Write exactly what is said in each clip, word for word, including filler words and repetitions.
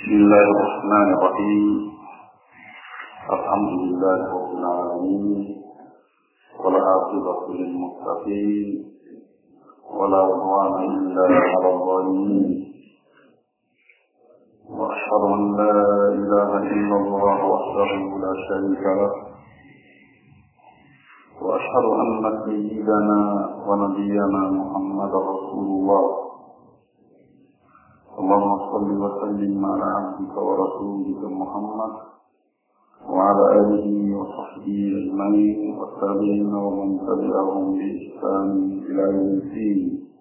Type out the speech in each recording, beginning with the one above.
بسم الله الرحمن الرحيم. الحمد لله رب العالمين، والعاقبة للمتقين، ولا عدوان إلا على الظالمين، وأشهد أن لا إله إلا الله وحده لا شريك له، وأشهد أن سيدنا ونبينا محمد رسول الله. اللهم صل وسلم على عبدك ورسولك محمد وعلى آله وصحبه أجمعين والتابعين ومن تبعهم بإحسان إلى يوم الدين.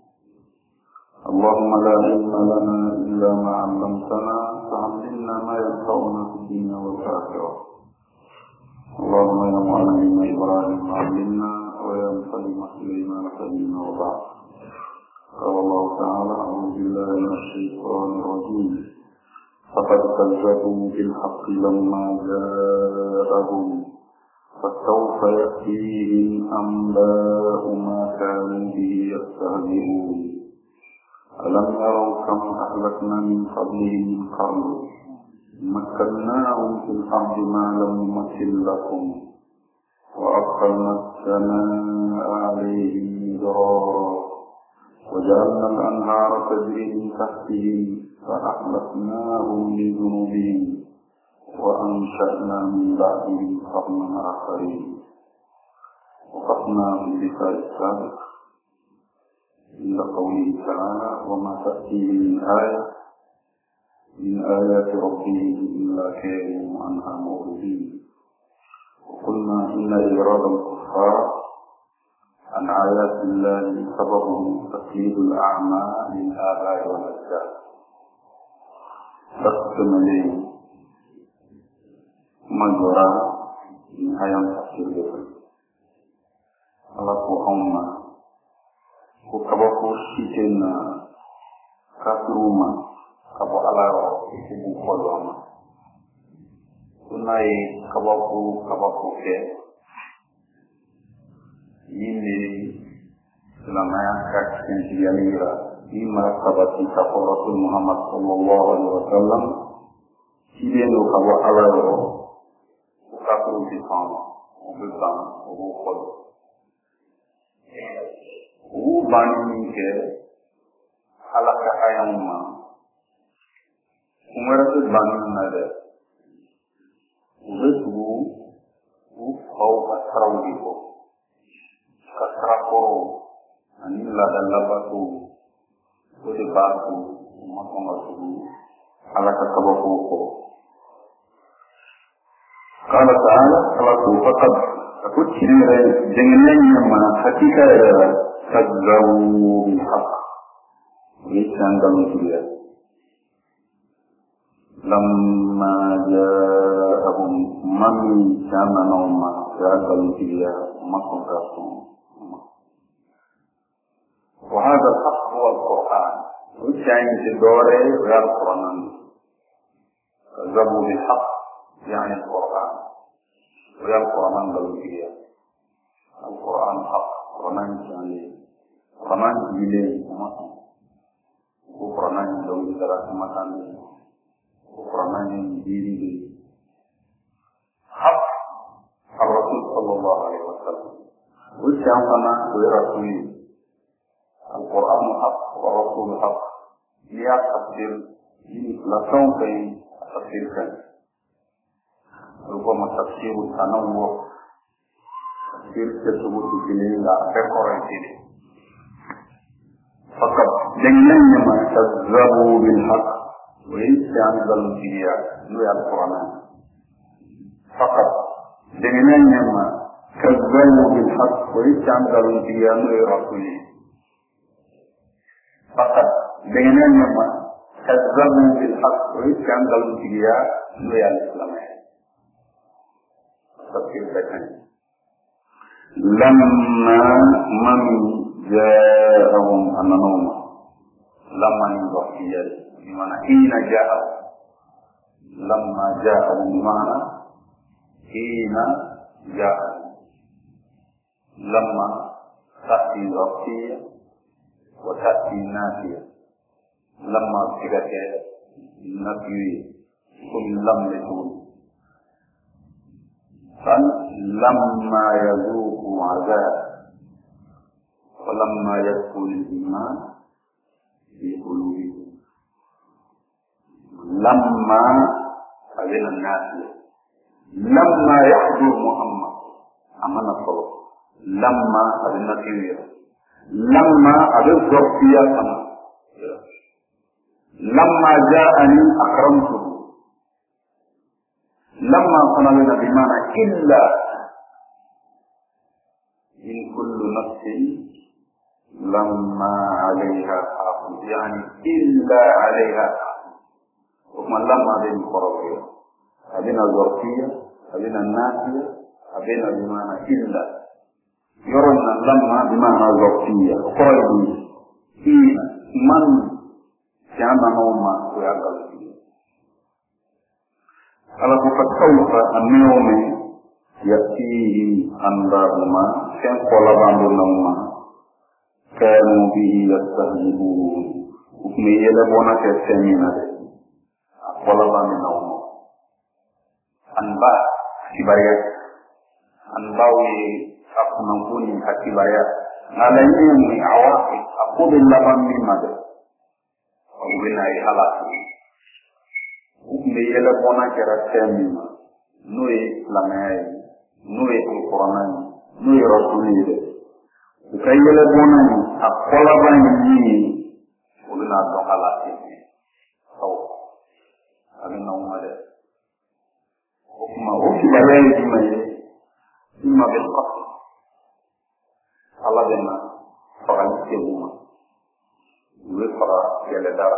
اللهم لا علم لنا إلا ما علمتنا، فعلمنا ما ينفعنا في الدنيا والآخرة. اللهم يا معلم إبراهيم علمنا، ويا مفهم سليمان فهمنا. وبعد، قال الله تعالى: أعوذ بالله من الشيطان الرجيم. فقد كذبوا بالحق لما جاءهم، فسوف يأتيهم أنباء ما كانوا به يستهزئون. ألم يروا كم أهلكنا من قبلهم من قرن مكناهم في الأرض ما لم نمكن لكم، وأرسلنا السماء عليهم مدرارا، وجعلنا الأنهار تجري من تحتهم، فأهلكناهم بذنوبهم، وأنشأنا من بعدهم قرنا آخرين. وقفنا في اللقاء السابق عند قوله تعالى: وما تأتيهم من آية من آيات ربهم إلا كانوا عنها معرضين. وقلنا إن إعراض الكفار عن آيات الله سببه تقليد الأعمى للآباء والأجداد. تقسم لي مجرى من آيات تفسير الله أمة وكبكو شيتنا كثروما كبو على كبو قلوما كناي كبكو كبكو كي ini selamanya kajian dialira di martabat kitab Rasul Muhammad sallallahu alaihi wasallam. Siden lo kawa alaro ukapru di sama ubesan ubukol u bani ke alaka ayamma umaratu bani nade ubesu u kau asrau diko kasrakoro anila dan labatu ode batu makonga ala kasabako. Qala ta'ala: salaku faqad akutsira dengan mana hakika adalah kadzabu bil haqq. Lisan dalam dia lamma ja'ahum man kana nauma dalam dia makonga. وهذا الحق هو القرآن، وكان في دوره غير القرآن. كذبوا بالحق يعني القرآن، غير القرآن بالوحية. القرآن حق، القرآن يعني القرآن جيلين ومسلم، القرآن لو يدرس مثلا القرآن جيلين حق. الرسول صلى الله عليه وسلم وكان كما ورسوله القرآن حق والرسول حق. dia tafsir ini langsung ke tafsirkan rupanya tafsir tanawwu tafsir tersebut ini enggak dekorasi. Fakat dengan nama kazzabu bil haqq wa isya'al dia itu Al-Quran. Fakat dengan nama kazzabu bil haqq wa isya'al dia itu Rasul. Fakat dengan nama kazzabu bil haqq wa isya'al dia itu Al-Islam. Tafsir second. Lamma man ja'ahum an-nawma. Lamma yughfiyal bimana hina ja'a. Lamma ja'ahum bimana hina ja'a. Lamma ta'ti ghafiyah wa ta'ti nafiyah. Lamma tidak nafi kum lam letun fan lamma yazuqu azab falamma yadkhul iman fi qulubihim lamma abina nasi lamma yahdur muhammad amana solo lamma abina kiwiya lamma abin zorfiya sama lamma ja'ani akramtuhu lamma sanalina bimana illa in kullu nafsin lamma alaiha hafid yani illa alaiha kuma lamma bin qarawiya abina zorfiya abina nafiya abina bimana illa yoronna lamma bimana zorfiya qawli ina man jama noma ko yagal ala ko fatawfa annawmi yatihi andabuma kan kola bandu namma kanu bihi yastahzibun ukme yela bona ke semina de kola bandu namma anba kibariya anbawi akuna kuni hakibariya ala yini awaqi aqubil laban mimade ubina ay halatu ukme yela bona kera semina noy lamay noy alquran noy rasulide ukay yela bona akola bani ubina do halati so abina umade ukma ukibale dimaye imma bil qasd Allah bena fagal kebuma wifra yela dara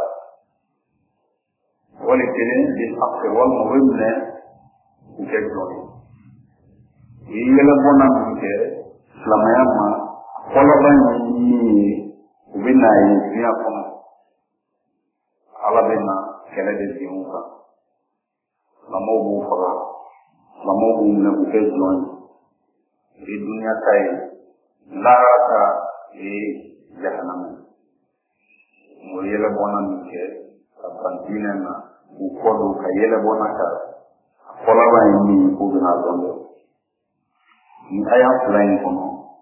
ولكن بالحق والمهم يجدون يلبون منك لما يما طلبا وبنا يفيكم على بنا كلا ديوك لما هو فرا لما هو من يجدون في الدنيا كاي لا رأى جهنم ويلبون منك abantinena ukodo kayele bonaka kolaba ni kubina zondo ni aya fulani kono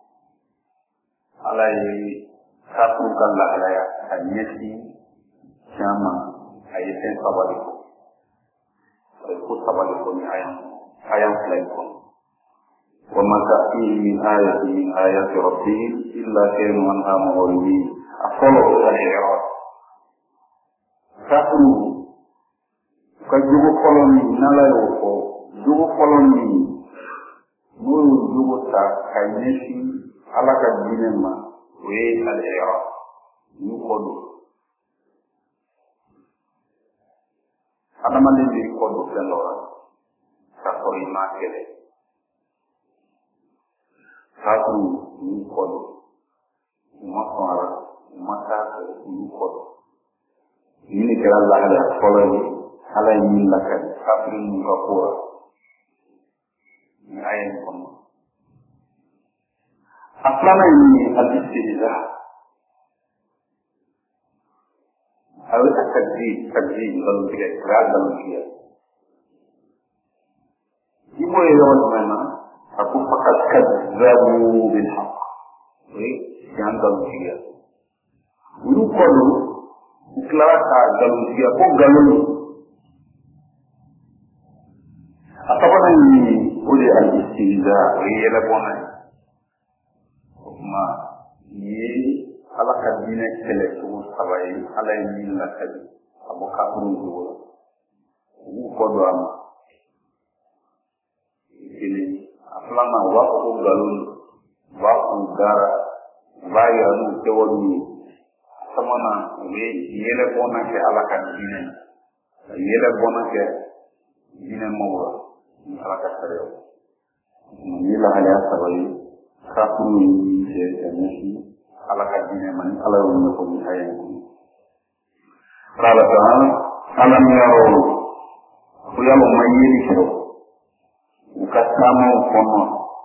alai katu kala alaya anyesi chama ayete sabali ko sabali ko ni aya aya fulani kono wa ma ta'tihi min ayatin min ayati rabbihim illa kanu anha mu'ridin afolo al-i'rad satu ka jugo koloni nalayo ko jugo koloni mo jugo ta kaynesi alaka dinema we al-era ni kodo adama de ni kodo kelora ka ko imakele satu ni kodo makara makaka ni kodo ini kira Allah ada koloni ala yin lakan kafir mukafura ni ayat kono aslama ini al-istihza al takdzib takdzib dalam tiga keras dalam dia ibu yang mana aku fakat kadzabu bil haqq ini yang dalam dia ini kono Ikhlasa dalam dia pun galon. Apa pun ini boleh al-istihza, ia leponan. Ma, ia ala kadina selesu sabai, ala ini lakadi. Abu kapun dua, u kodam. Ini aslama waktu galon, waktu gara, bayaru tewani. Samana we yele bona ke alaka dine yele bona ke dine mawra alaka sareo ni la hale sabai kafu ni je nasi alaka dine man ala woni ko mi hayen qala ta'ala alam yaro ko yalo mayiri ko ukatama kono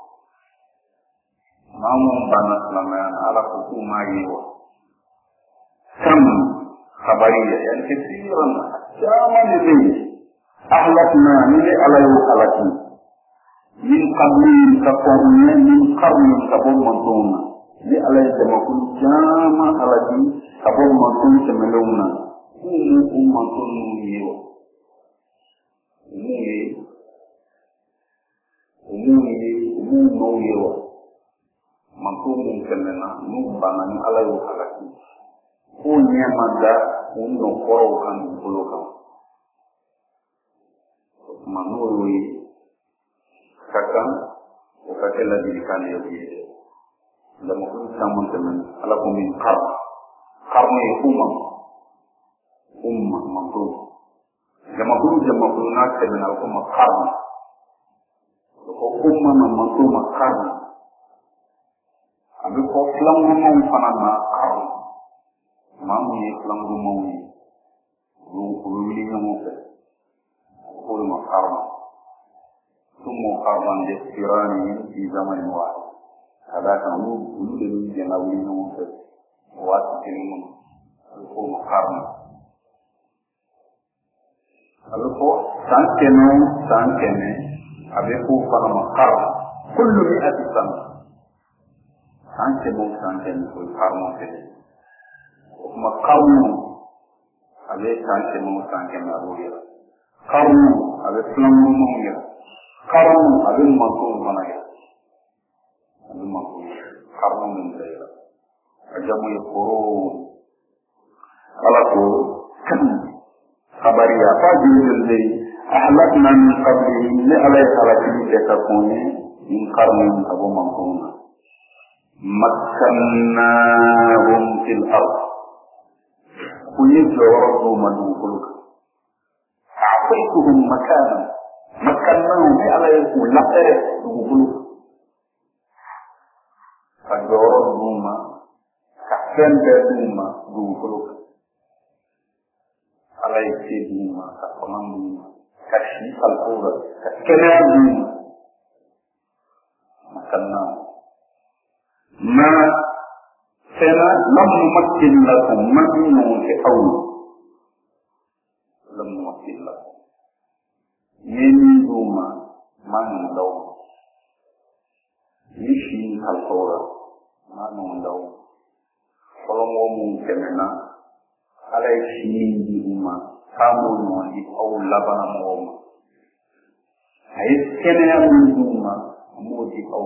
mamu bana salaman ala ko mayiwo كم خبرية يعني كثيرا جامع لديه أهلكنا من على يوحلكي من قبل تقومنا من قرن تقوم منطونا لألا يتمكن جامع هلكي تقوم منطون تملونا أمو منطون ميو أمو umuni umu yewa mantumu kemena nubana ni ala yo halaki ko nyamanda unno koro kan buluka manuri kaka o kakela dikan yo biye da mo kun samun temen ala ko min qar qarni umma umma mantu jama kun jama kun na temen al umma qarni umma mantu makarni abi ko flangu mo fana na qarni mamu ni flangu mo ni ru ru li mo fe ko ma qarni sumo qarban de firani di zaman wa ada kan lu lu de ni jana wi mo fe wa ti ni mo ko ma qarni alo ko sankeno sankene abeku fana makar kullu mi'ati sana sanke mo sanke mo karmo te makarmu abe sanke mo sanke na ruya karmu abe flamu mo ya karmu abe mako mana ya abe mako karmu min ya ajamu yakuru ala ko khabari apa jilul dei أهلكنا من قبلهم لألا يخلقين تكون من قرن أبو منقونا مكناهم في الأرض ويجوا ربوا من مخلوق أعطيتهم مكانا مكناهم لألا يكون لقرة مخلوق فجوا ما كفن بدوما مخلوق على يكيدوما كفنان kasih al-Quran, kenapa? Makanya, ma sana lam makin lakum manu ke awal, lam makin lakum. Ini rumah manu daw, ini al-Quran manu daw. Kalau ngomong kemana, alai sini di rumah. Kamu ni au labana mo ay kene amuma mo di au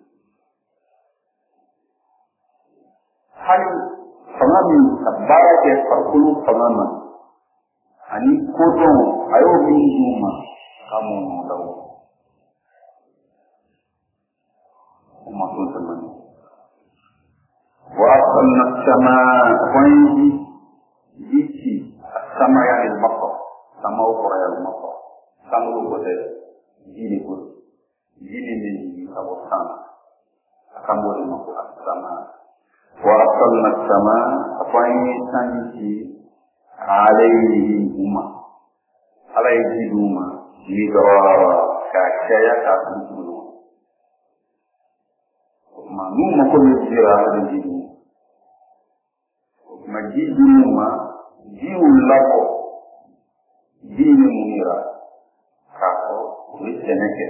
hal samami sabara ke farkulu samama ani koto ayo minuma kamu no daw umma kun samani wa aqalna samaa wa yiti sama yang ilmaqa sama ukura ilmaqa sama ukura jini pun jini ni kamu sama kamu ilmaqa sama wa asalna sama apa ini sanji alaihi umma alaihi umma lidara kakaya kakulu manu makul jira alaihi majidu umma jiu lako dini munira kako wiseneke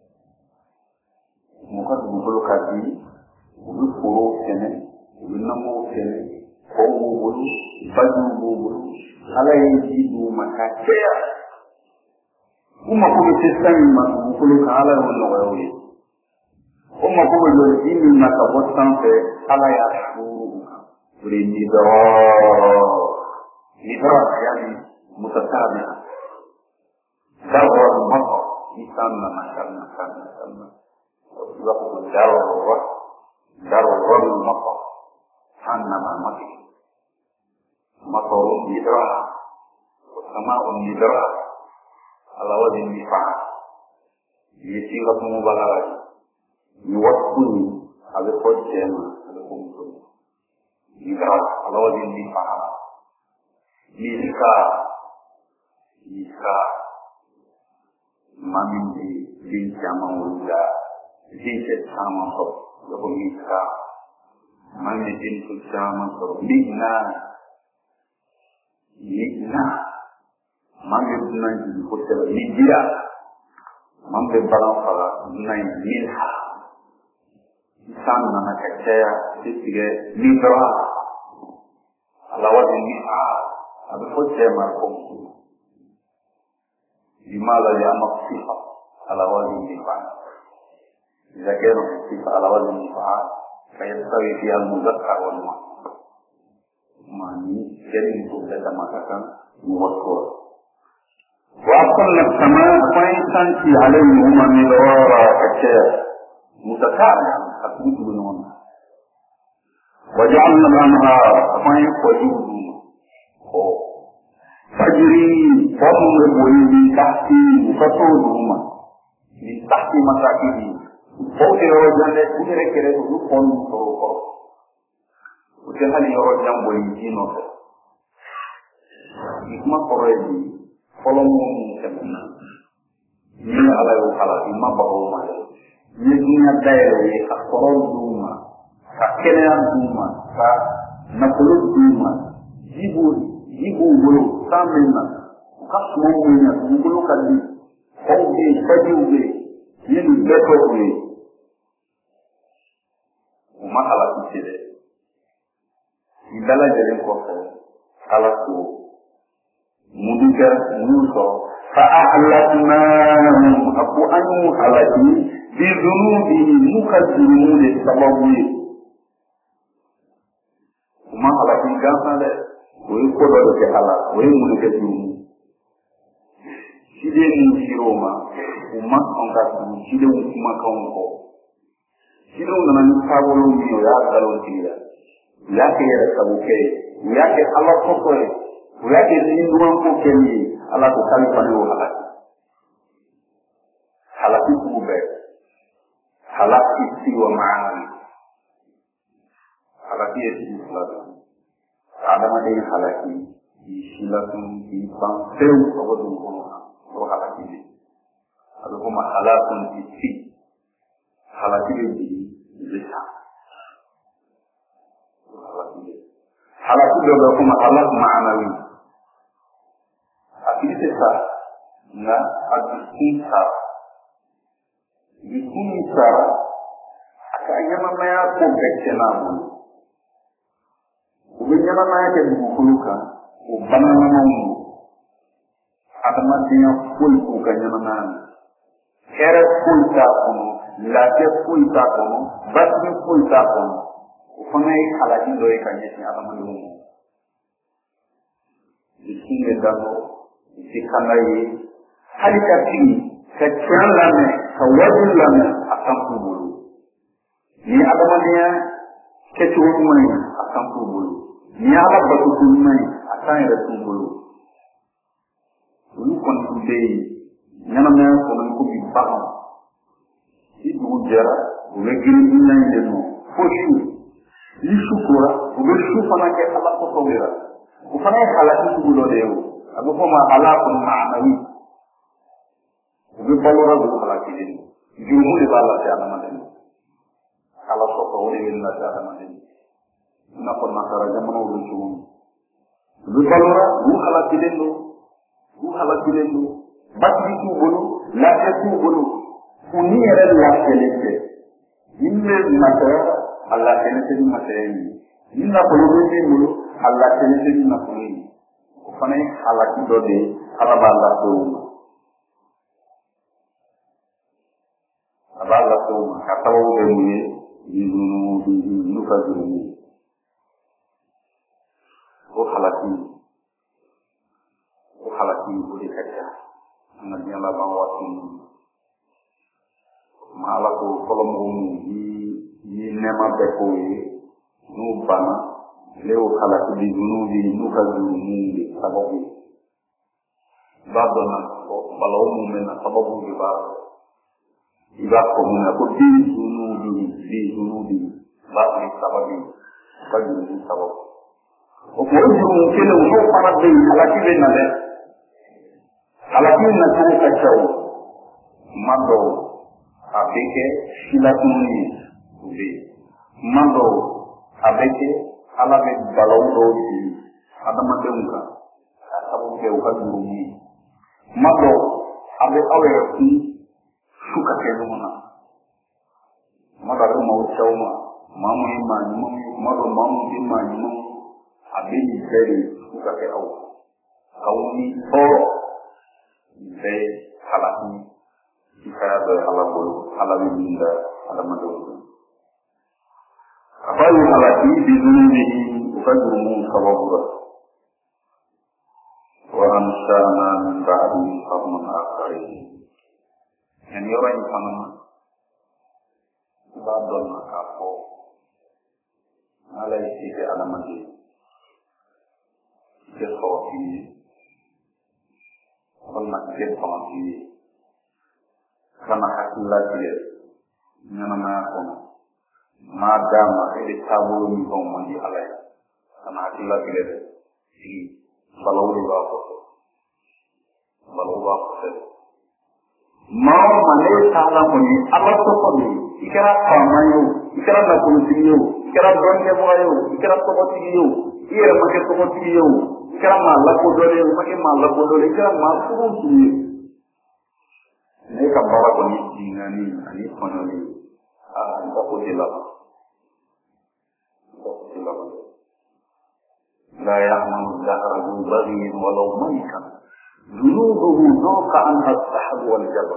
muka dulu kati ubi puro sene ubi namo sene komu bulu baju bulu ala yang jidu maka kaya umma kubi sistemi maka bulu ka ala yang nawawi umma kubi joli ini maka bosan fe ala ya shuru berini doh إدراك يعني متتابعة دور المطر يسمى مكان مكان مكان وقت دور دور المطر حنما مطر مطر إدراك وسماء إدراك على وجه النفاع يصيغة مبالغة يوصل على وجه الخمس إدراك على وجه النفاع Iska, iska, mami di bincang muda, bincang sama kau, lalu iska, mami bincang sama kau, ligna, ligna, mambe dunan ji ko tele ni dia mambe balan fala dunan min ha san na na kaya sige ni dra ala wadi ni ha abu ko tema ko dimala ya maksifa ala wadi ni fa إذا كانوا في على وزن المفعال فيستوي في المذكر والمؤنث معني كلمة تبدأ ما كان مذكر وأصلنا السماء فإنسان في عليهما مدرارا كشاف متكامل أثبت بنون وجعلنا الأنهار فإن وجودهم تجري فضل من تحت فصولهما من تحت مساكنهم Fauti yɔrɔ jan dɛ u yɛrɛ kɛrɛ olu kɔn sɔrɔ o kɔrɔ u tɛ hali yɔrɔ jan boli ji nɔfɛ i kuma kɔrɔ ye di fɔlɔ minnu tɛmɛna ni ala y'o kala i ma bagaw ma dɛ i ye dunuya dayɛlɛ ye ka kɔrɔ d'u ma ka kɛnɛya d'u ma ka nafolo d'u ma ji b'u ji b'u bolo san bɛ na u ka sumaw bɛ ɲa dugukolo ka di faw bɛ yen bajiw bɛ yen yiri bɛɛ tɔ bɛ yen u ma ala kisi dɛ i bɛɛ lajɛlen kɔfɛ ala ko mudu kɛ mun sɔrɔ fa ahlaknahum a ko an y'u halaki bi zunubihim n'u ka jurumu de sababu ye u ma halaki gansan dɛ o ye ko dɔ de kɛ ala o ye mun de kɛ jurumu siden mun sira o ma u ma sɔn ka tugu sidenw kumakanw kɔ sidenw nana ni taabolo min ye o y'a galon tigɛ u y'a kɛ yɛrɛ sago kɛ ye u y'a kɛ ala kɔsɔ ye u y'a kɛ ni ɲumanko kɛ min ye ala ko k'ale fana y'o halaki halaki sugu bɛɛ halaki si wa maana halaki ye sigi fila de ka adamaden halaki k'i si latun k'i ban pewu ka bɔ dugu kɔnɔ o halaki de a bɛ fɔ ma halakun isi halaki bɛ jigin bisa halaki bɛ halaki dɔ bɛ fɔ ma halak maanawi a tigi tɛ sa nka a dusukun sara dusukun min sara a ka ɲɛnamaya ko bɛɛ tiɲɛna a bolo u bɛ ɲɛnamaya kɛ dugukolo kan o bamananw don adamadenya foyi k'u ka ɲɛnamaya na hɛrɛ foyi t'a kɔnɔ lafiya foyi t'a kɔnɔ basigi foyi t'a kɔnɔ o fana ye halaki dɔ ye ka ɲɛsin adamadenw ma dusukun bɛ dabɔ i kanda ye hali ka sigi ka tiɲɛ lamɛn ka wajib lamɛn a kan t'u bolo ni adamadenya kɛcogo ɲuman ye a kan t'u bolo ni ala batogo ɲuman ye a kan yɛrɛ t'u bolo olu kɔni tun bɛ yen ɲɛnamaya kɔnɔ ko bi bagan ni dugu jɛra u bɛ girin dunan in de nɔ fo su ni su kora u bɛ su fana kɛ ala kɔsɔw de la o fana ye halaki sugu dɔ de ye o a bɛ fɔ ma ala kun maanawi u bɛ balora dugu halaki de jurumu de b'a lase adamaden ala sɔsɔ o de bɛ lase adamaden i n'a fɔ nasara jamanaw bɛ cogo min u bɛ balora dugu halakilen don u halakilen don basigi t'u bolo lafiya t'u bolo u ni yɛrɛ lafiyalen tɛ ni bɛ masaya a lafiyalen tɛ ni masaya ye ni nafolo bɛ min bolo a lafiyalen tɛ ni nafolo ye o fana ye halaki dɔ de ye ala b'a lase o ma a b'a lase o ma ka sababu kɛ mun ye n'u ka jurumu ye o halaki o halaki o de ka ca an ka diɲɛ laban waati ninnu ma ala ko fɔlɔ mɔgɔ minnu ni nɛɛma bɛɛ k'o ye n'u banna ne y'o halaki bi n'u bi n'u ka jurumu de sababu ye i b'a dɔn na fɔ balawu minnu bɛ na sababu de b'a fɔ i b'a fɔ mun na ko bi zunu bi bi zunu bi b'a fɔ sababu u ka jurumu sababu o ko jurumu kelen o n'o fana bɛ yen halaki bɛ na dɛ halaki na cogo ka ca o kuma dɔw a bɛ kɛ silatunu ye u bɛ yen kuma dɔw a bɛ kɛ ala bɛ balawu dɔw sigi adamadenw kan ka sababu kɛ u ka jurumu ye mado abe awe ku suka kenu mana mado ko mau chawma mamu imani mamu mado mamu imani mamu abe ni seri suka ke aw awni oro be halaki kita be halabul halabi minda alamado apa yang halaki di dunia ini fajrumu sababura wa ansana min ba'di qarnan akharin yang orang yang sama badon makapo alai sisi alamadi kesoti wala kesoti kana hakilla dia nyana ko madama ele tabu ni ko mandi alai kana hakilla dia si balawli ba ko balawwa ko mau mane sala moni Allah to ko ni ikara pamayo ikara na kunsiyo ikara donke moyo ikara to ko tiyo ira make to ko tiyo ikara mala ko dole make mala ko dole ikara ma furu tiyo ne ka bara ko ni dingani ani kono ni ah ko ko dela ko dela la ya'malu dahra baghi walau malikan جنوده ذوق عنها السحب والجبل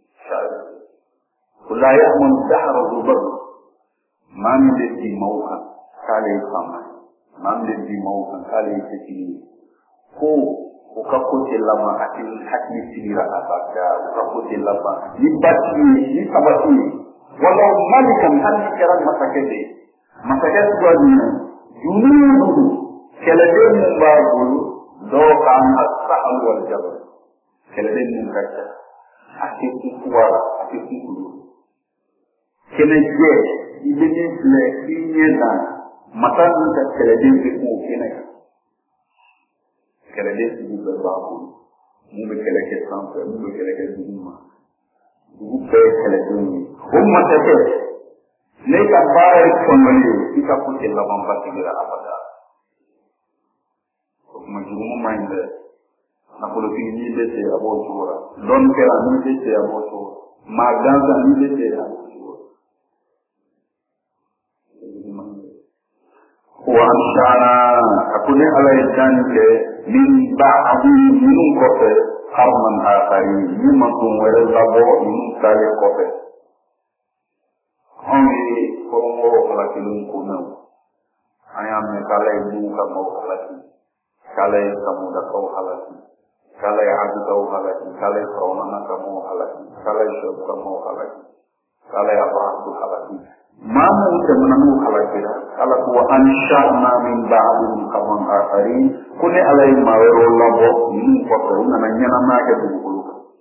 ولا يأمن الدحر الضبر ما من الذي موقع كالي خامع ما من الذي موقع كالي سكين هو وكاكوت لما أكل حكم سيرا أبدا وكاكوت لما يباتي يسابتي ولو ملكا هل يكرا مساكتي مساكت جوازنا جنوده كالدين مبارك ذوق عنها السحب والجبل كالدين مكتا أكيد كوار أكيد كوار كنجي إبني فلسطينيا مثلا كالدين بكو كنك كالدين بكو بابو مو بكالك سامسا مو بكالك زوما مو بكالك هم تكت ليك بارك فنولي إذا كنت لهم باتجرا أبدا majumu mainda na polofi ni bete abo tora don kera ni bete abo tora maganza ni bete abo tora wa anshana akune ala idani ke min ba'di min kofe harman akari ni makum wala labo ni kale kofe ongi komo ala kilun kuna ayam ne kale du ka mo ala kala kamu dah kau halaki, kala adu kau halaki, kala korona kamu halaki, kala syurga kamu halaki, kala apa tu halaki. Mamu temenamu halaki dah. Kala kuwa ansha'na min ba'din qawman akharin. Kune alai mawero labo ni foto na nanya nama ke bulu.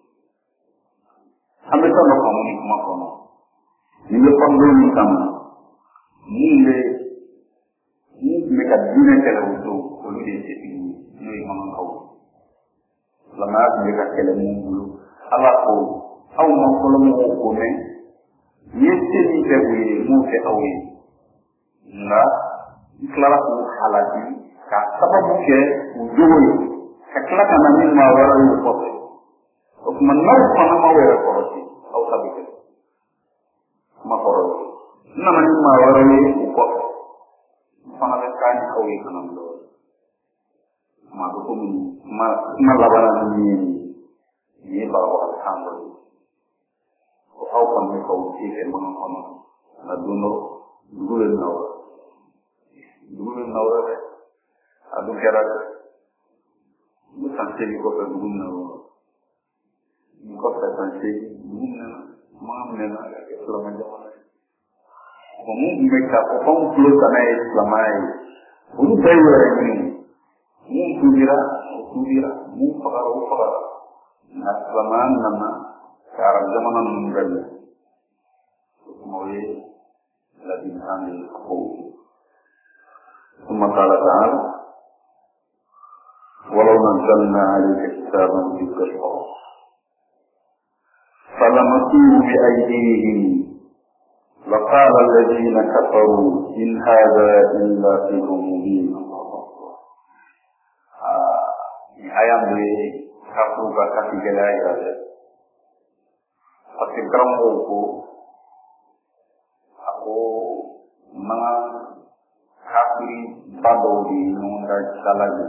Ambil contoh kamu ni makono. Ini pandu ni kamu. Ni le ni mereka dina kala untuk oleh ini ni memang kau lama mereka kelamu dulu alaku au mengkolamu kone yesti ni kewe mu ke awi na iklara ku halati ka sababu ke ujoyi ka kala kana min ma wara yu kote o kuma naw kana ma wara koroti au sabike ma koroti na man ma wara yu kote fana be kan awi kana ndo ma ko mun ma ma labara ni ni ba ko alhamdulillah ko aw kon ni ko ci e mo non na duno dugul naw dugul naw rek adu kera mu sante ni ko dugul naw ni ko ta sante dugul na ma am na la ma jawana ko mu be ka ko ko mu kana islamai un tayo rek ni mu kubira kubira mu fakara fakara na zaman nama cara zaman menunggal mulai lagi ambil aku semua kala ta'ala walau nazzalna 'alaika kitaban fi qirtas falamasuhu bi aydihim laqala alladhina kafaru in hadha illa sihrun mubin ayam di kafu ka kati gala ya de pasti kamu ko aku mga kafi bado di nunda salaji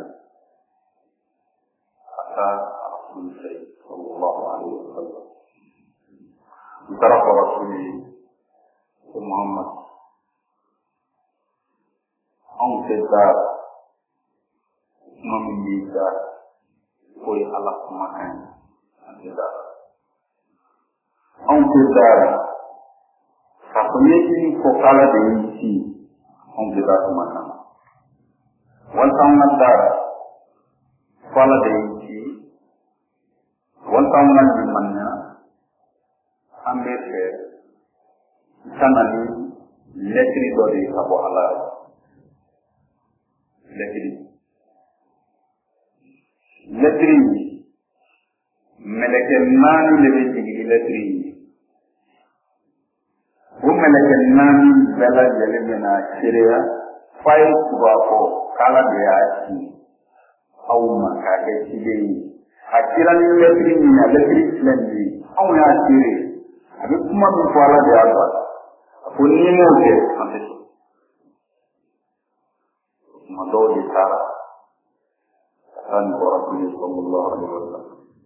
asa Rasul sallallahu alaihi wasallam tarafa Rasul Muhammad ang kita memiliki koi Allah makan kita ang kita satunya ini kokala diisi ang kita makan wantang nanda kala diisi wantang nanda mana ambil ke sana ni letri dori sabo halal letri letri meleke nani lebe jigi letri bu meleke nani bela jele mena kireya fay kuba ko kala de aci awma ka ke tide akira ni letri ni na letri lendi aw ya kire abi kuma mi ko ala de aba ko ni mo ke ante ma do di sara kan Rasul sallallahu alaihi wasallam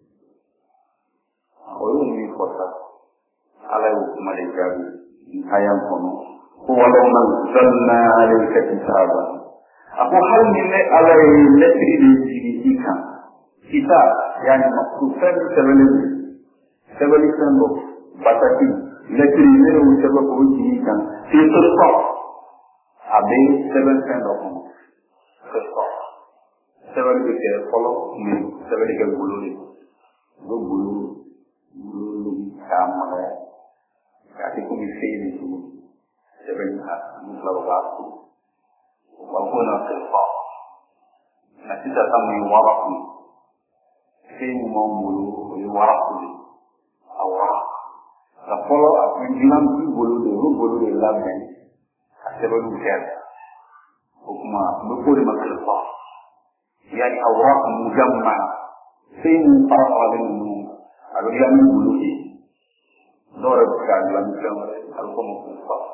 ayo ni kota ala malaika hayam kono walau nazzalna alayka kitaban aku hal ni ala letri di ikan kita yani maksudnya sebelum sebelum bataki letri ni sebab ujikan itu stop abe sebelum sebelum stop sebelum kita follow ni sebelum kita bulu ni bulu bulu sama ya kasi kung isili tu sebelum muslau waktu walaupun nak sebab nanti datang ni warakni sini mau bulu ni warakni awak tak follow menjilang bulu dulu bulu di dalam sebelum kita hukma bulu di maksudnya yani awak mujamma sini para alim agar dia bulu ni dora bukan dalam Islam al-Qur'an al-Fah.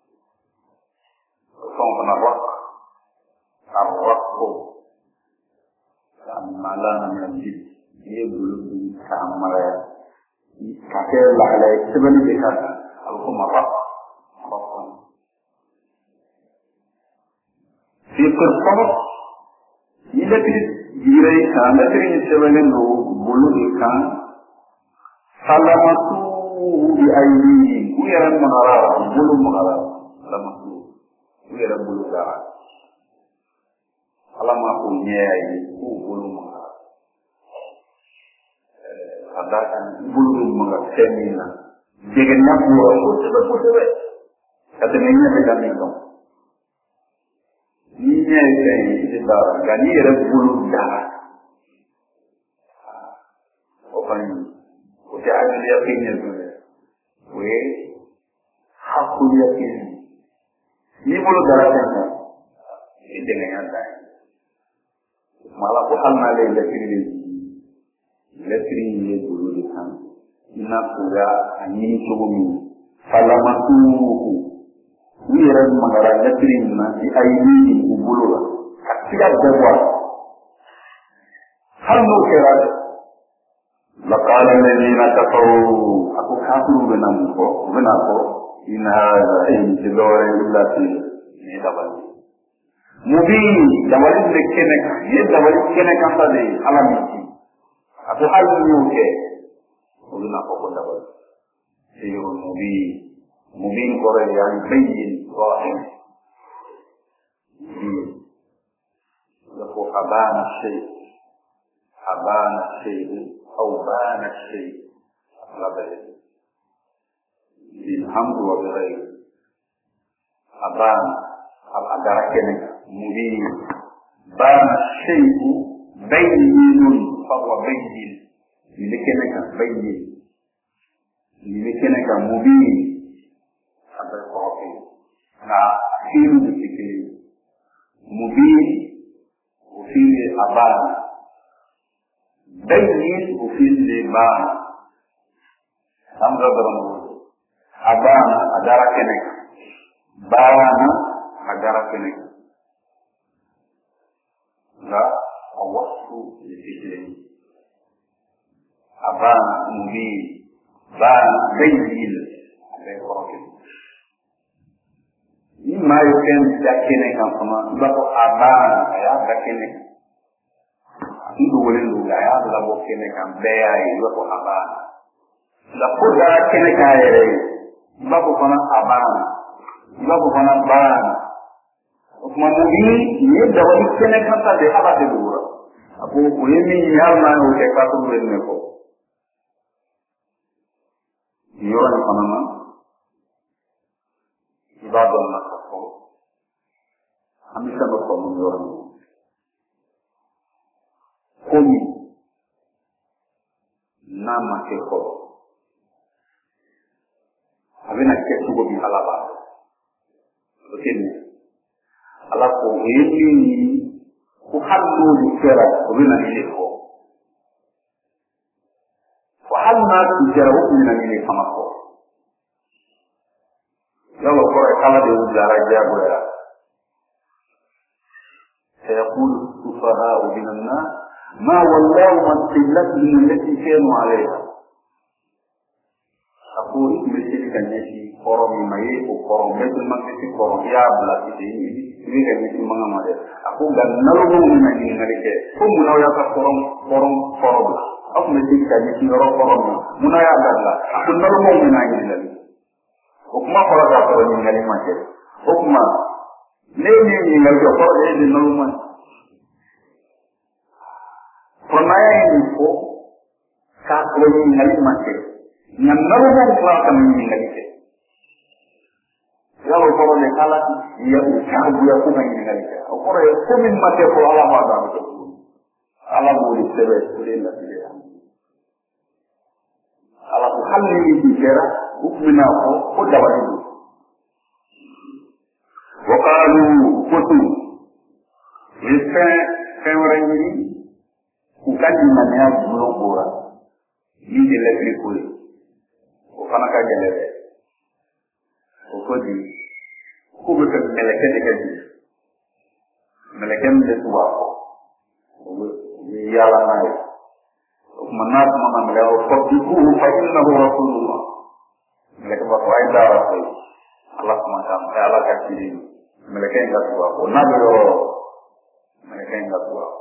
Kau pernah rak, ar-rakku, amalan yang dia belum sama ya. Kakek lalai sebenarnya dekat al-Qur'an rak, rakku. Fikir sabab, ini tidak jirai sana tidak sebenarnya bulu ikan, salamatu di aini, uyaran mengarah, bulu mengarah, lama tu, uyaran bulu darah. Lama punya ini, bulu mengarah. Katakan bulu mengarah semina, jangannya buat kucing kucing. Katanya ini ada kami dong. Ini ada ini darah, kani ada bulu darah. Apa ini? Udah ada yakinnya tu. We hakku yakin ni bulu darahnya ini dengan anda malah bukan malah letri letri ini bulu dikan ina pura ani subumi salamatu wiran mangara letri na di aini bulu lah tidak berbuat hal no kira laqala alladhina kafaru aku kafir benam ko benako in hadha illa illa fi nidabal mubin dawali dekene ye dawali kene kata de alami aku hal nyuke benako ko dawal sirun mubin mubin kore yang bayyin zahir laku abana shay abana shay أو بان الشيء لبعيد بالحمد وبغير أبان الأدركنك مبين بان الشيء بين فهو بين لكنك بين لكنك مبين هذا القرآن نا أخير بذكر مبين وفيه أبان bayyin ufilli bana hamza daram abana adara kenek bana adara kenek la awasfu lifi'li abana mubin bana bayyin ay korokin ma yo ken dakene kan sama ba ko abana ya dakene ndu wole ndu ya la bo kene kan be ay ba ko abana la ko da kene ka yere ba ko kana abana ba ko kana bana kuma mubi ni da wani kene kan ta de abate dura apo ko yemi ya ma no te ka to ne ko yo ni kana na ibadon na ko hamisa no ko mo yo komi nama ke ko abena ke tugo bi alaba otin ala ko yemi ko hallo di kera obina ni ko ko halna di kera obina ni kama ko yawo ko kala de ujara jago ya sayaqulu sufaha min an-nas ma wallahu man qillatihim allati kanu alayha aku mesti kanjesi korom mai ko korom betul makti korom ya belati ini ini kan mesti mengamade aku ganal mo ni ngalike ko munaw ya ka korom korom korom aku mesti kanjesi korom korom munaw ya dalla aku nal mo ni nani ngali hukuma ko ga ko ni ngali ma ke hukuma ne ne ni ngal ko ko e ni nal mo pernaya ini ko ka ko ni ngali ma ke nan nal mo ko ka ni ngali ke ya ko ko ne kala ya ko ka bu ya ko ni ngali ke ko ko ko min ma ke ko ala ma da ko ala mo ni sebe sebe la ke ala ko halli ni kera ukmina ko ko dawani wa qalu kutu yesa kawrani ku kadi manya bulo bora ni de la ko ko fana ka gele ko ko di ko be ka meleke de ka di meleke de tuwa ko ni yala na ko manat mana mele ko di ku fa innahu rasulullah mereka berdoa darah Allah semacam Allah kasih mereka yang tak tua pun nabi mereka yang tak tua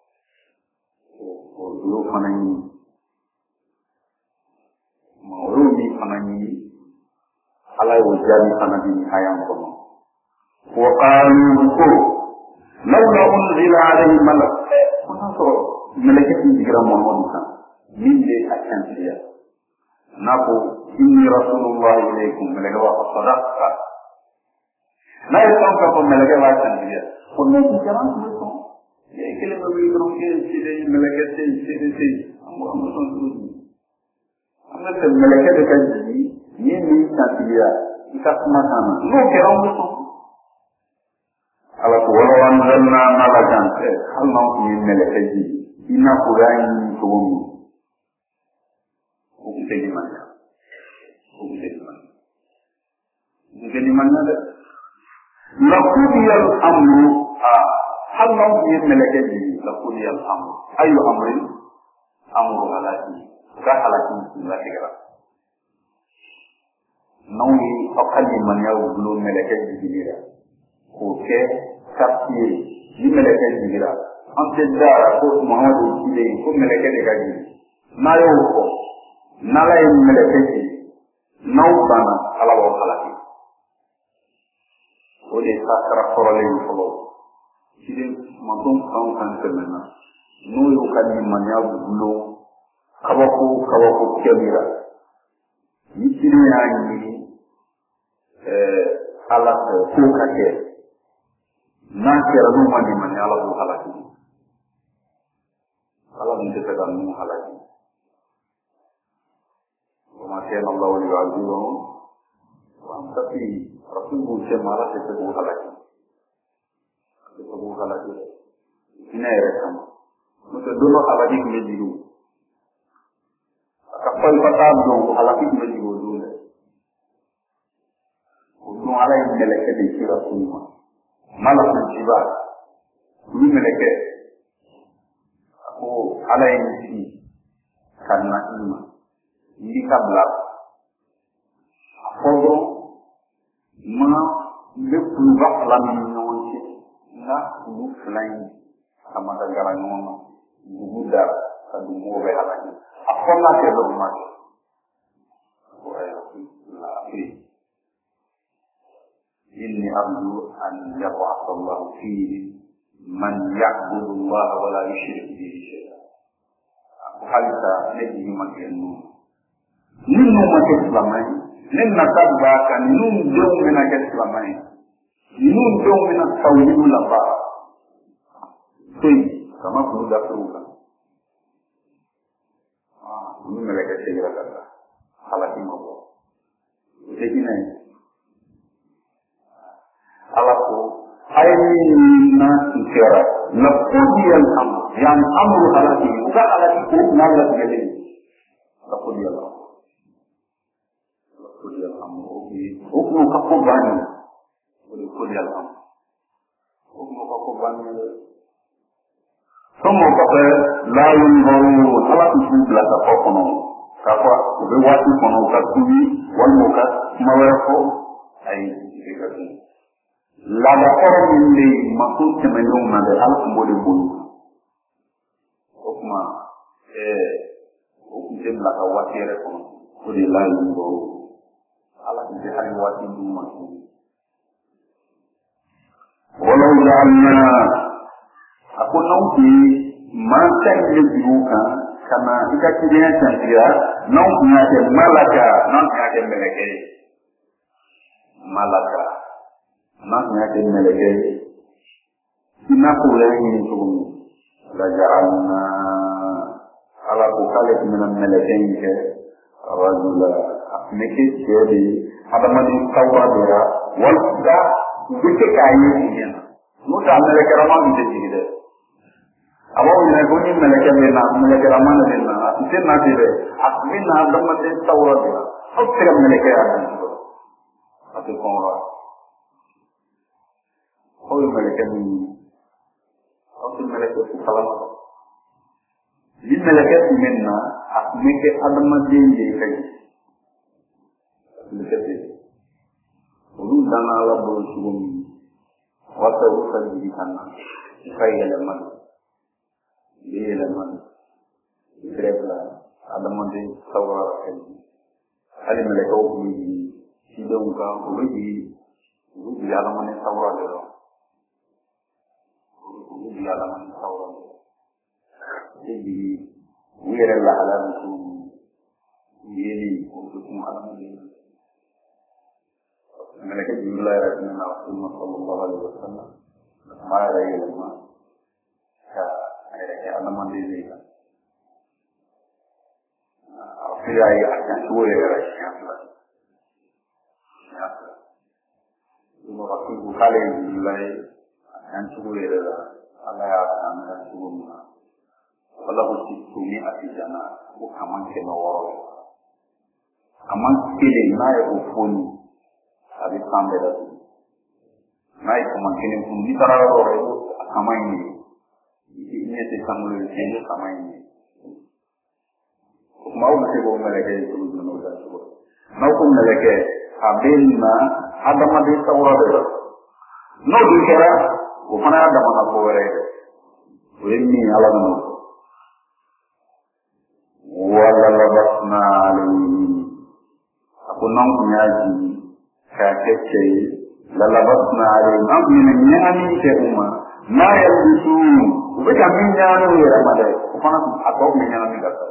oh dulu mana ini mau ini mana ini Allah ujian sana di ayam kamu waqalu ku laula unzila alaihi malak mana so mereka ini kira Muhammad kan ini akan dia naku inni rasulullah ilaikum mereka wa sadaqah na itu apa mereka wasan dia punya jangan begitu ya kele bagi orang sini mereka sini sini amu amu sini amu sini mereka dekat sini ini dia kita sama-sama lu kira begitu ala kuwala anzalna malakan hal mau ini mereka sini ina Quran suami hukum di mana? Hukum di mana? Hukum di mana ada? Lakudiyal amru hal mau dia meleke di lakudiyal amru. Ayu amrin amru halaki. Bukan halaki lah kira. Nawi akali mana belum meleke di diri. Oke, tapi di meleke di diri. Antes dah aku Muhammad ini, aku meleke di diri. Nayo ko. Nala yang meleketi nau bana ala wa halaki ode sakara korale folo sidin matum kan kan semena no yo kan ni manya bulo kabako kabako kebira yitiri yani eh ala ko kake na kera no mani manya ala wa halaki ala ni te kan no halaki وما كان الله ليعذبهم وأنت في رسوله شمالة تتبوها لك تتبوها لك هنا يرسم متدلو على ذلك مجدو koy fata do ala ki me digo do le o do ala en meleke de sira kuma mala ko jiba ni meleke ko ala en si karena ima ini kabla fodo ma le puba la minonche na lu flying kama tagara ngono buda kadu mo be ala ni afonna ke do ma ko ay la fi inni arju an yab'ath Allah fi man ya'budu Allah wa la yushrik bihi shay'a halita neji makenu ninu make islamai nen nakaba kan nun do mena ke islamai nun do mena tawhidul la sei kama kuda kuda ah ini mereka segera kata halati mau jadi nih alaku aina sikera naqudiyal amr yang amru halati bukan halati ku nagla jadi naqudiyal amr naqudiyal amr hukmu kakubani naqudiyal amr hukmu kakubani semua kata lain baru halati ku belaka kono kakwa be wati kono kakui wal muka mawako ai dikati la da kono ni makut temenung na de al kumode bulu okuma eh okumje belaka wati re kono ko de lain baru ala de hari wati duma walau ja'alna aku nanti masa ini juga karena kita kirinya cantia nanti ada malaka nanti ada meleke malaka nanti ada meleke kita boleh ini pun lajarna ala bukalik minan meleke ini rajula mekis jadi ada mandi tawabira walda bukan kayu ini mudah meleke ramah menjadi gitu awal ni aku ni meleke bina meleke ramah bina itu nanti deh aku ni ada mandi tawabira aku tidak meleke ada itu aku kongra aku meleke ni aku meleke salam ini meleke bina aku meleke ada mandi ini kaji meleke ini ulu dana Allah bersubung waktu usaha di sana saya leman dia leman berapa ada mandi sawar kaji hari mereka ubi sidang kau ubi ubi alaman sawar dulu ubi alaman sawar jadi dia adalah alam itu jadi untuk alam ini mereka jumlah Rasulullah Sallallahu Alaihi Wasallam, mana yang lama, ya, mereka ada mandiri kan. Akhirnya ya, yang suwe Rasulullah, ya, cuma waktu kali jumlah yang suwe adalah Allah yang akan suwe. Kalau kita ini asisana, bukan makin awal, aman pilih naik upun. Habis sampai dah naik kemungkinan pun di sana orang itu sama ini ini sesambil ini sama ini mau mesti bawa mereka itu menurut saya mau pun mereka habisnya ada mandi tawar itu no dikira bukan ada mana boleh ini alam walalabasna alim aku nong nyaji kakece lalabasna alayhim amina nyani ke umma ma yalbisun ubeka minyano ya ramadai kufana atau minyano ni kata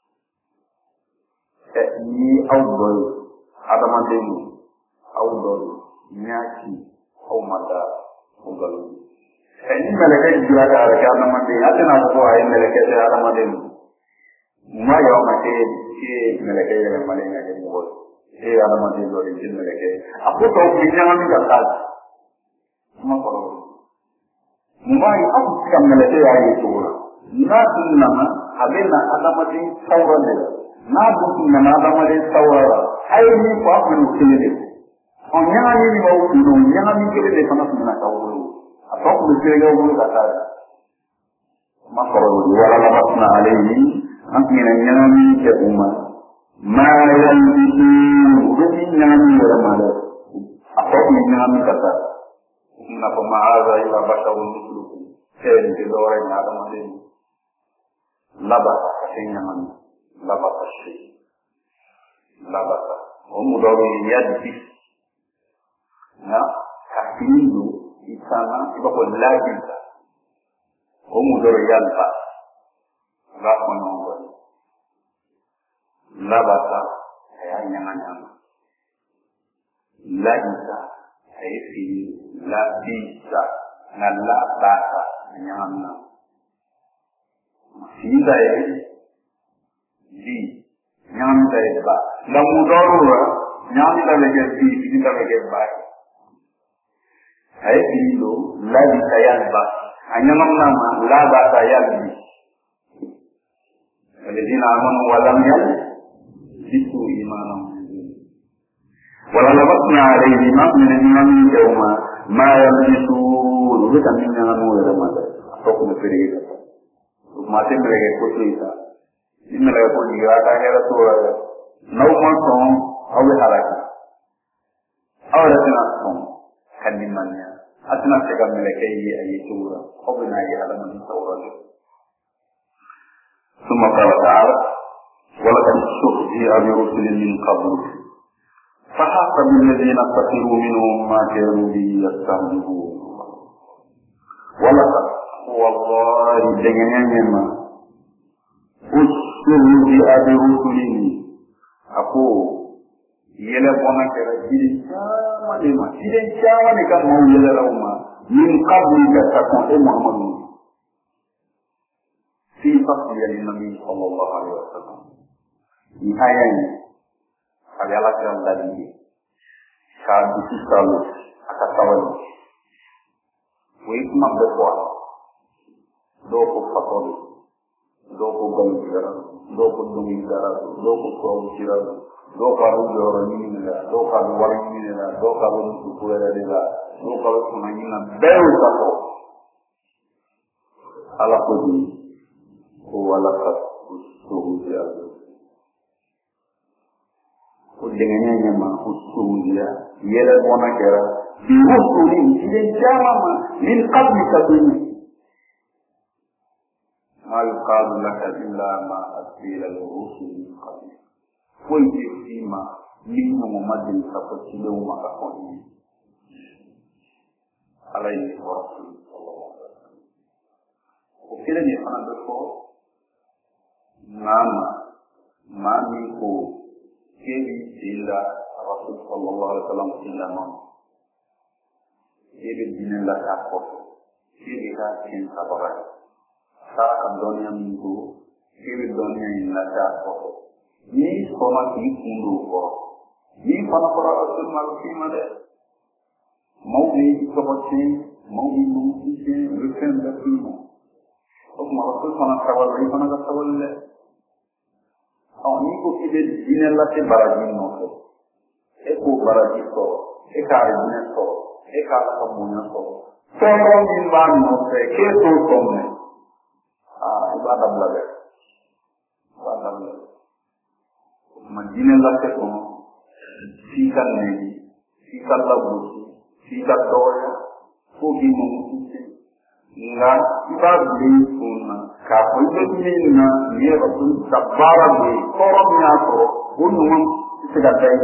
eh ni awdol adamadeni awdol nyaki au mada ugal eh ni malaka jira ka ara kana mande atana ko ay malaka te adamadeni ma yo mate ke malaka ya malaka ke mo eh ada mati lo di sini mereka. Aku tahu pinjangan juga tak. Semua kalau, mulai aku sekarang mereka yang itu, nasi nama, habisnya ada mati sauran dia. n'a dun nana adamaden sawara a ye min fɔ a tun bɛ kelen de ɔ ɲagami min b'aw kun o ɲagami kelen de fana tun bɛna k'aw bolo a tɔ tun bɛ seregaw bolo ka taa ma kɔrɔ o ye wala labatuna ale ye an tun bɛna ɲagami kɛ u ma maa yanzisu u bɛ min ɲagami yɛrɛ ma dɛ a tɔ tun bɛ ɲagami ka taa u na fɔ maaza ila basharun mislukum fɛn tɛ dɔwɛrɛ ye adamaden labata ka se ɲagami labata se labata o mu dɔw bɛ yen yadi nka ka fini don i sanna i b'a fɔ labita o mu dɔw bɛ yalba i b'a fɔ ɲɔgɔn kɔ labata a y'a ɲagaɲaga labita a ye fini labita nka labata a ɲagamina fini ye bi ɲagami ta ye ba nka mu dɔw la ɲagami ta bɛ kɛ bi fini ta bɛ kɛ ba ye a ye fini don labita yalba a ɲagamina ma labata yalbi الذين آمنوا ولم يلبسوا إيمانهم وللبسنا عليهم من الإيمان يوما ما يلبسون وكان من يناموا إلى ماذا حكم فريقا ما تملك كتيسا إن لا يكون يراتا هي رسول نوما صوم أو حركة أو رسنا صوم كان من منيا أتنا تكمل كي أي سورة قبلنا يعلم من سورة ثم قال تعالى ولقد استهزئ برسل من قبل فحاق بالذين سخروا منهم ما كانوا به يستهزئون ولقد والله دغنيما استهزئ برسل أقول يلا بنا كذا كذي ما لما كذا كذا ما كان مو يلا لهما من قبل كتكون محمد في فصل النبي صلى الله عليه وسلم نهاية adalah yang tadi saat itu selalu akan tahu wikmah berbuat doko fakor doko gangguan doko dungiran doko keusiran doko rujor ini lah doko luar ini lah doko untuk ada lah doko semuanya bel satu ala kodi walakat usuhnya dengan nyama usuhnya yela bona kera di usuli di jama min qabli kaduni mal qalu laka illa ma asila al-rusul min qabli foi fima min muhammadin sapatile uma akoni alaihi wa sallallahu alaihi wasallam o kile ni fana ko nama mami ko kebi sila Rasul sallallahu alaihi wasallam sila no kebi dinela kako kebi ka kin sabara sa dunia minggu kebi dunia ina kako ni koma ki kundu ko ni pana para Rasul maluki made mau ni kobati mau ni mungkin reken datimo ok Rasul pana kawal ni pana kawal le और इनको किसी जिनेला से बराजी न हो एक को बराजी को एक आदमी को एक आदमी मुन्ना को सोमों दिन बाद न होते के तो सोमने आ इबादत लगे इबादत लगे मजीनेला से को सीखा नहीं सीखा लबूसी सीखा तोड़ा कोई Munshi enggak kita beli pun kapal ini na dia betul sabara beli korongnya tu gunung segadai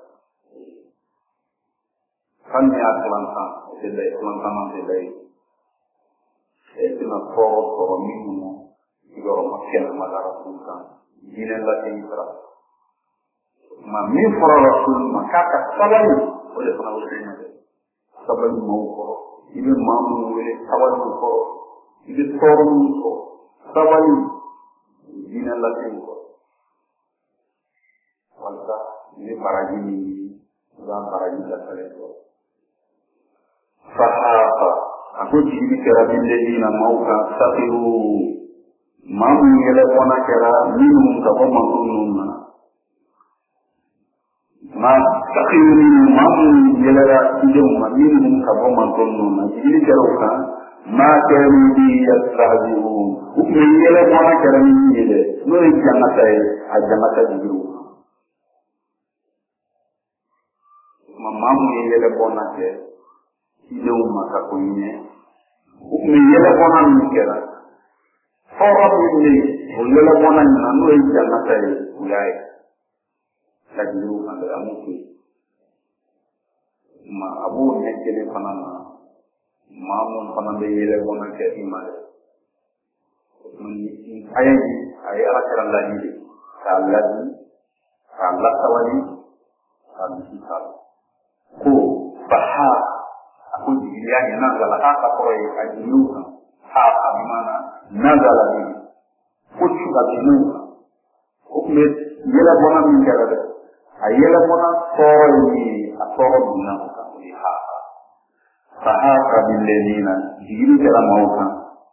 kan ya kelantang sedai kelantang sedai itu na korong korong minum juga orang makan madara pun ini lagi intera mami para rasul maka kasalani oleh penawurin sabali mau korong ini mamu ini kawan ko ini sorun ko sabali dina lagi ko wala ini baraji dan baraji dasare ko sahaba aku jadi kerabil ladina mauka safiru mamu yele bona kera minum ka ko makunun na ma takini mamu yele ra idum ma minum ka ko makunun na jiri kero ka ma kero bi yastahdihun ukme yele bona kera min yele no jangata e a jangata jiru ma mamu yele bona ke idum ma ka ko nye ukme yele bona min kera Orang ini, boleh mana nanu yang jangan saya mulai. Saya dulu anda mungkin, ma abu ni kini panama, mamun panama dia mana ke iman. Mungkin ayah ni, ayah orang kerana lagi, kalau lagi, kalau tawani, kalau kita, ko bahar, aku dia ni nak kalau apa kau yang dulu, apa mana? Nazala bi kuchu abinu ukme yela bona min kala de ayela bona soro ni asoro bina ka li ha fa ha ka bil ladina jiru kala mauta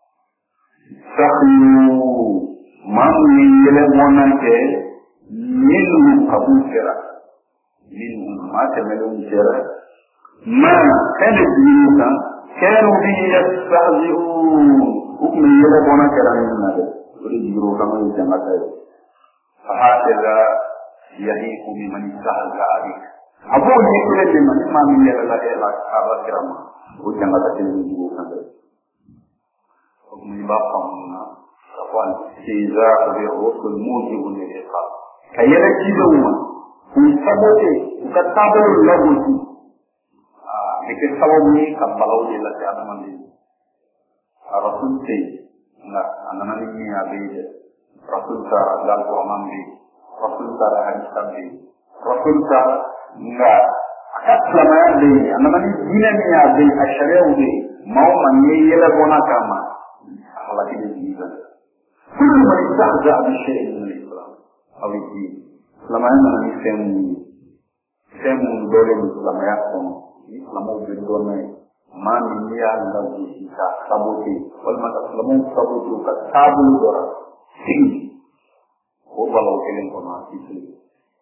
sakhu man yela bona ke min kabu kera min ma te melun kera ma kana jiru ka kanu bi yastahzi'un hukum yele bona kera ni na de uri jiro kama ni jangata yo fahadha yahiku biman sahza alik abu ni kule de man ma min yele la ela aba kirama u jangata ke ni jiro kan de hukum ni ba famna kafan siza bi rusul mujibu ni iqa kayele jido ma ku sabote ka tabo lagu ah ke sababu ni kabalau de la ta man Rasul te na anana ni abide Rasul ta dal Quran bi Rasul ta hadis bi Rasul ta nga aslama de anana ni dina ni abide ashariya de mau man yela bona kama Allah ki diga kullu man istahza bi shay'in min al-islam aw din selama ni semu semu dole selama ya kono selama be dole mami ya lagu kita sabote wal mata lamun sabote ka tabul dora sing ko balo kelen ko ma sisi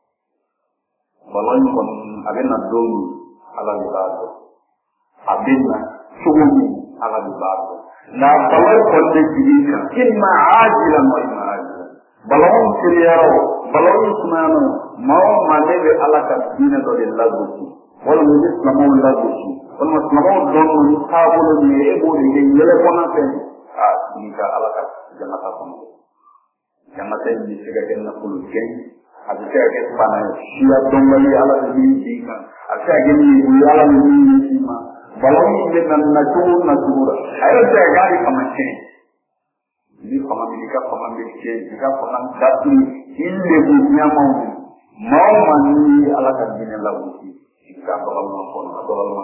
balon kon abena dom ala ibado abena sugumi ala ibado na balon kon de jidika imma ajilan wa imma ajilan balon kiriyaro balon sunano mau manebe ala ka dina do de lagu wala mu islamu lagu wala maslamo don ni tabulo ni ebo ni yele bona ten ah nika alaka jangata kono jangata ni sega ken na kulu ken abika ke pana sia dongali ala ni dika aka geni ala ni ni ma baloni de na na tu na tura ayo te gari kama chen ni kama milika kama milike nika kama datu ille bu nyama mau mani alaka geni la buki ika bala mo kono bala mo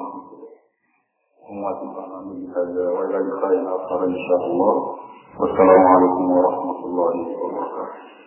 وما هذا وإلى لقاء آخر إن شاء الله والسلام عليكم ورحمة الله وبركاته